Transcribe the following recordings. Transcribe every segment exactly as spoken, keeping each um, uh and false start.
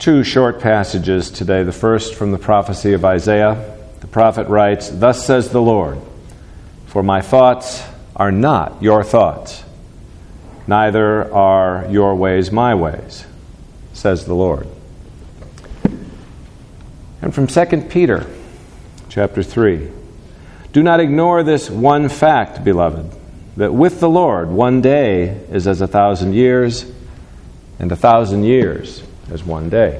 Two short passages today. The first from the prophecy of Isaiah. The prophet writes, "Thus says the Lord, for my thoughts are not your thoughts, neither are your ways my ways, says the Lord." And from Second Peter, chapter three, "Do not ignore this one fact, beloved, that with the Lord one day is as a thousand years, and a thousand years as one day."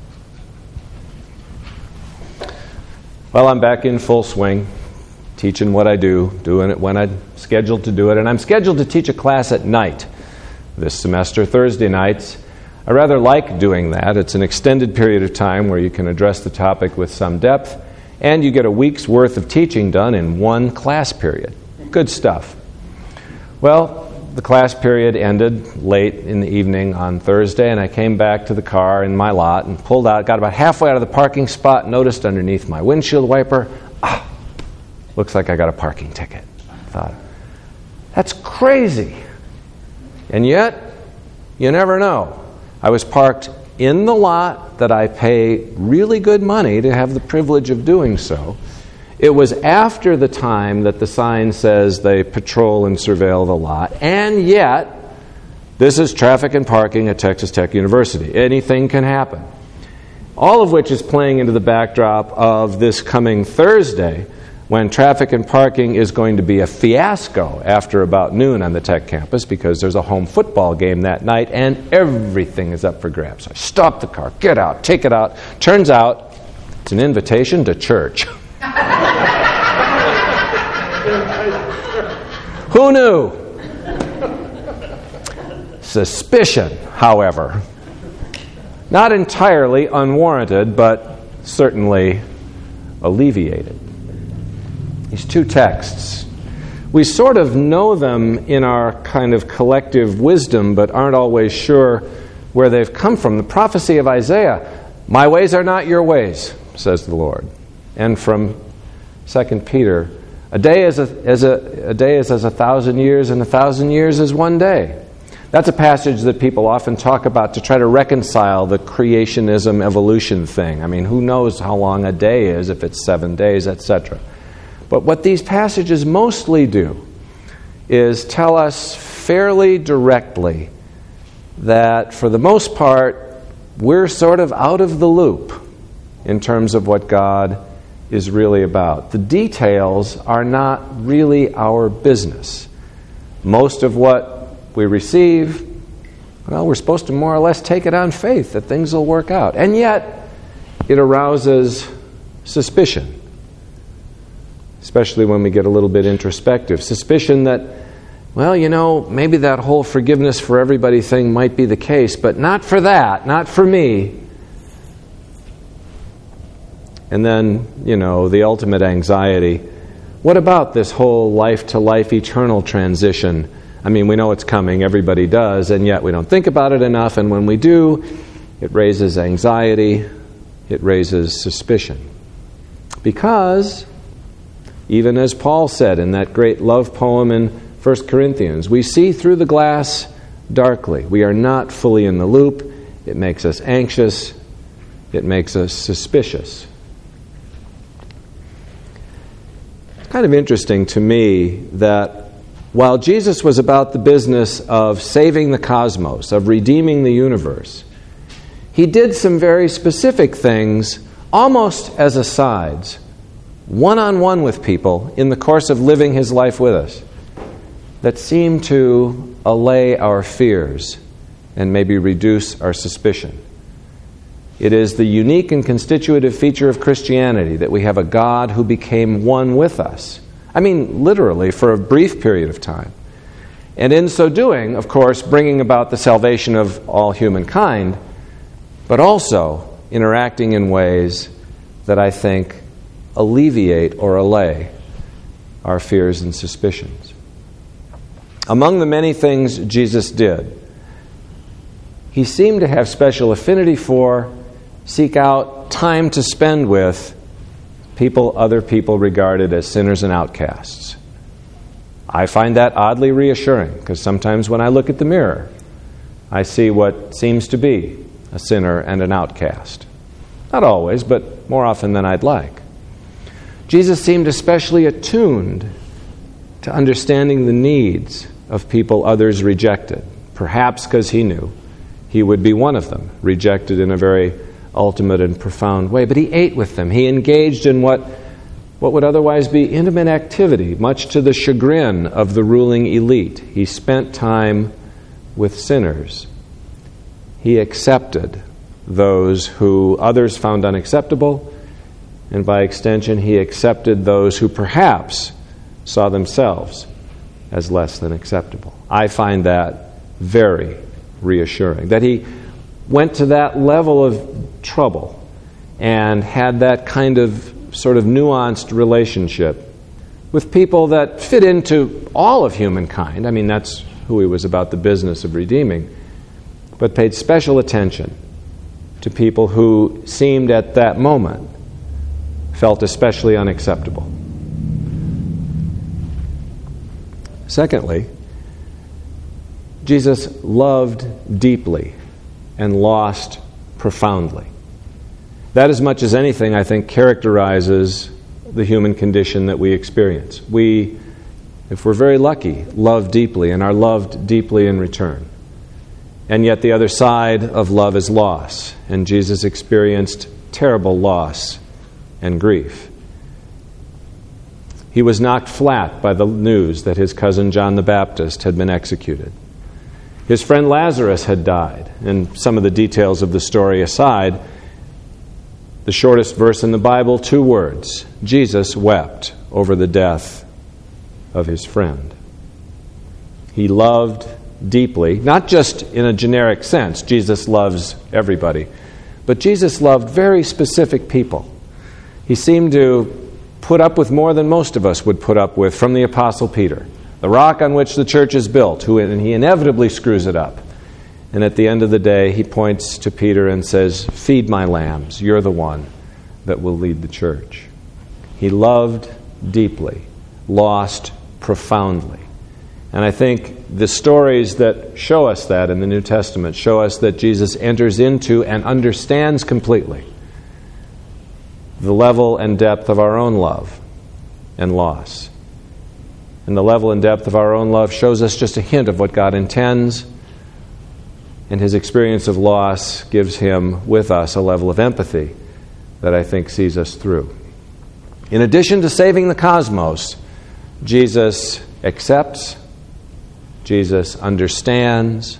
Well, I'm back in full swing, teaching what I do, doing it when I'm scheduled to do it, and I'm scheduled to teach a class at night this semester, Thursday nights. I rather like doing that. It's an extended period of time where you can address the topic with some depth, and you get a week's worth of teaching done in one class period. Good stuff. Well, the class period ended late in the evening on Thursday, and I came back to the car in my lot and pulled out, got about halfway out of the parking spot, noticed underneath my windshield wiper, ah, looks like I got a parking ticket. I thought, that's crazy. And yet, you never know. I was parked in the lot that I pay really good money to have the privilege of doing so. It was after the time that the sign says they patrol and surveil the lot, and yet, this is traffic and parking at Texas Tech University. Anything can happen. All of which is playing into the backdrop of this coming Thursday, when traffic and parking is going to be a fiasco after about noon on the Tech campus, because there's a home football game that night, and everything is up for grabs. So I stop the car, get out, take it out. Turns out, it's an invitation to church. Who knew? Suspicion, however, not entirely unwarranted, but certainly alleviated. These two texts, we sort of know them in our kind of collective wisdom, but aren't always sure where they've come from. The prophecy of Isaiah, "My ways are not your ways, says the Lord." And from Second Peter, a day is a, as a, a day is as a thousand years, and a thousand years is one day. That's a passage that people often talk about to try to reconcile the creationism evolution thing. I mean, who knows how long a day is, if it's seven days, et cetera. But what these passages mostly do is tell us fairly directly that, for the most part, we're sort of out of the loop in terms of what God is really about. The details are not really our business. Most of what we receive, well, we're supposed to more or less take it on faith that things will work out. And yet, it arouses suspicion, especially when we get a little bit introspective. Suspicion that, well, you know, maybe that whole forgiveness for everybody thing might be the case, but not for that, not for me. And then, you know, the ultimate anxiety. What about this whole life-to-life eternal transition? I mean, we know it's coming, everybody does, and yet we don't think about it enough, and when we do, it raises anxiety, it raises suspicion. Because, even as Paul said in that great love poem in First Corinthians, we see through the glass darkly. We are not fully in the loop. It makes us anxious. It makes us suspicious. Kind of interesting to me that while Jesus was about the business of saving the cosmos, of redeeming the universe, he did some very specific things almost as asides, one-on-one with people in the course of living his life with us, that seem to allay our fears and maybe reduce our suspicion. It is the unique and constitutive feature of Christianity that we have a God who became one with us. I mean, literally, for a brief period of time. And in so doing, of course, bringing about the salvation of all humankind, but also interacting in ways that I think alleviate or allay our fears and suspicions. Among the many things Jesus did, he seemed to have special affinity for, seek out time to spend with people other people regarded as sinners and outcasts. I find that oddly reassuring, because sometimes when I look at the mirror, I see what seems to be a sinner and an outcast. Not always, but more often than I'd like. Jesus seemed especially attuned to understanding the needs of people others rejected, perhaps because he knew he would be one of them, rejected in a very ultimate and profound way. But he ate with them. He engaged in what, what would otherwise be intimate activity, much to the chagrin of the ruling elite. He spent time with sinners. He accepted those who others found unacceptable, and by extension, he accepted those who perhaps saw themselves as less than acceptable. I find that very reassuring, that he went to that level of trouble and had that kind of sort of nuanced relationship with people that fit into all of humankind. I mean, that's who he was about the business of redeeming, but paid special attention to people who seemed at that moment felt especially unacceptable. Secondly, Jesus loved deeply and lost profoundly. That, as much as anything, I think, characterizes the human condition that we experience. We, if we're very lucky, love deeply and are loved deeply in return. And yet the other side of love is loss, and Jesus experienced terrible loss and grief. He was knocked flat by the news that his cousin John the Baptist had been executed. His friend Lazarus had died, and some of the details of the story aside, the shortest verse in the Bible, two words: Jesus wept over the death of his friend. He loved deeply, not just in a generic sense, Jesus loves everybody, but Jesus loved very specific people. He seemed to put up with more than most of us would put up with from the Apostle Peter, the rock on which the church is built, who and he inevitably screws it up. And at the end of the day, he points to Peter and says, "Feed my lambs, you're the one that will lead the church." He loved deeply, lost profoundly. And I think the stories that show us that in the New Testament show us that Jesus enters into and understands completely the level and depth of our own love and loss. And the level and depth of our own love shows us just a hint of what God intends, and his experience of loss gives him, with us, a level of empathy that I think sees us through. In addition to saving the cosmos, Jesus accepts, Jesus understands,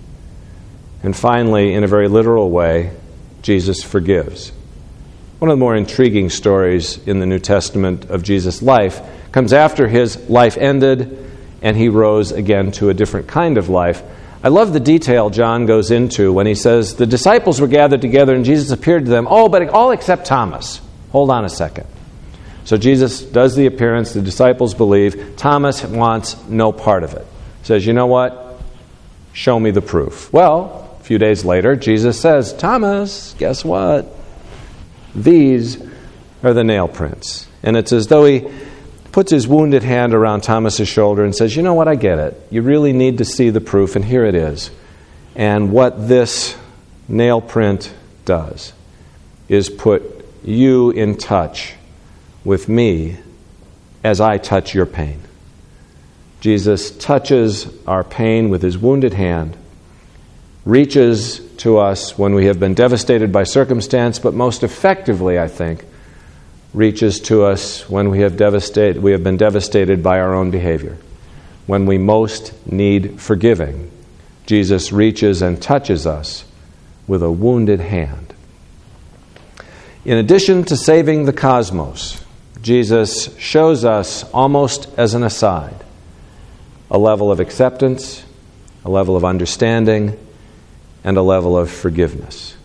and finally, in a very literal way, Jesus forgives. One of the more intriguing stories in the New Testament of Jesus' life comes after his life ended and he rose again to a different kind of life. I love the detail John goes into when he says, the disciples were gathered together and Jesus appeared to them, oh, but all except Thomas. Hold on a second. So Jesus does the appearance, the disciples believe. Thomas wants no part of it. Says, you know what? Show me the proof. Well, a few days later, Jesus says, Thomas, guess what? These are the nail prints. And it's as though he puts his wounded hand around Thomas's shoulder and says, you know what, I get it. You really need to see the proof, and here it is. And what this nail print does is put you in touch with me as I touch your pain. Jesus touches our pain with his wounded hand, reaches to us when we have been devastated by circumstance, but most effectively, I think, reaches to us when we have devastated, we have been devastated by our own behavior. When we most need forgiving, Jesus reaches and touches us with a wounded hand. In addition to saving the cosmos, Jesus shows us, almost as an aside, a level of acceptance, a level of understanding, and a level of forgiveness.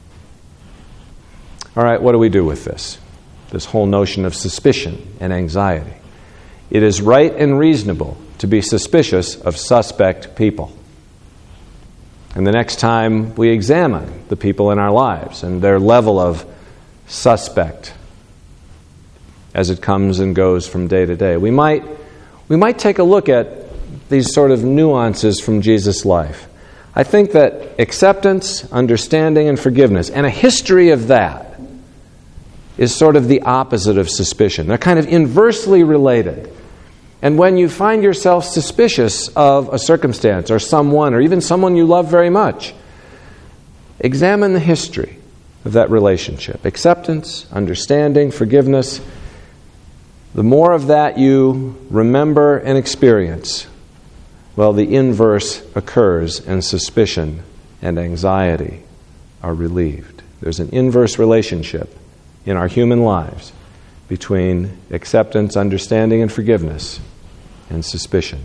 All right, what do we do with this? This whole notion of suspicion and anxiety. It is right and reasonable to be suspicious of suspect people. And the next time we examine the people in our lives and their level of suspect as it comes and goes from day to day, we might we might take a look at these sort of nuances from Jesus' life. I think that acceptance, understanding, and forgiveness, and a history of that, is sort of the opposite of suspicion. They're kind of inversely related. And when you find yourself suspicious of a circumstance or someone or even someone you love very much, examine the history of that relationship. Acceptance, understanding, forgiveness. The more of that you remember and experience, well, the inverse occurs and suspicion and anxiety are relieved. There's an inverse relationship in our human lives between acceptance, understanding, and forgiveness and suspicion.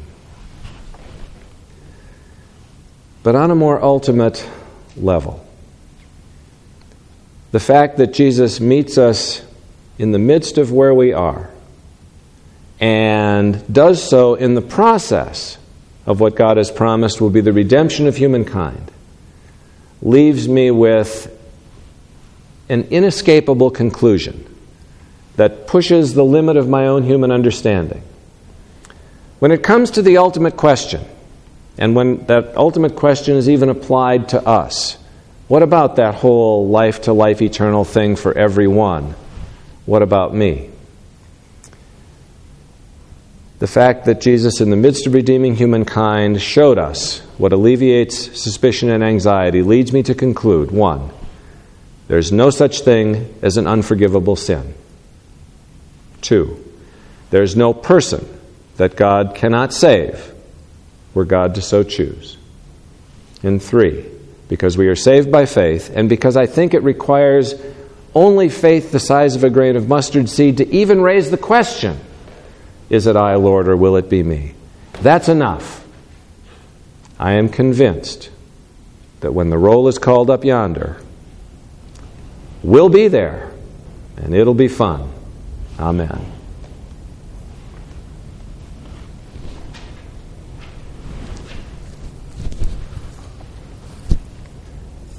But on a more ultimate level, the fact that Jesus meets us in the midst of where we are and does so in the process of what God has promised will be the redemption of humankind leaves me with an inescapable conclusion that pushes the limit of my own human understanding. When it comes to the ultimate question, and when that ultimate question is even applied to us, what about that whole life-to-life eternal thing for everyone? What about me? The fact that Jesus, in the midst of redeeming humankind, showed us what alleviates suspicion and anxiety leads me to conclude, one, there's no such thing as an unforgivable sin. Two, there's no person that God cannot save were God to so choose. And three, because we are saved by faith, and because I think it requires only faith the size of a grain of mustard seed to even raise the question, is it I, Lord, or will it be me? That's enough. I am convinced that when the roll is called up yonder, we'll be there, and it'll be fun. Amen.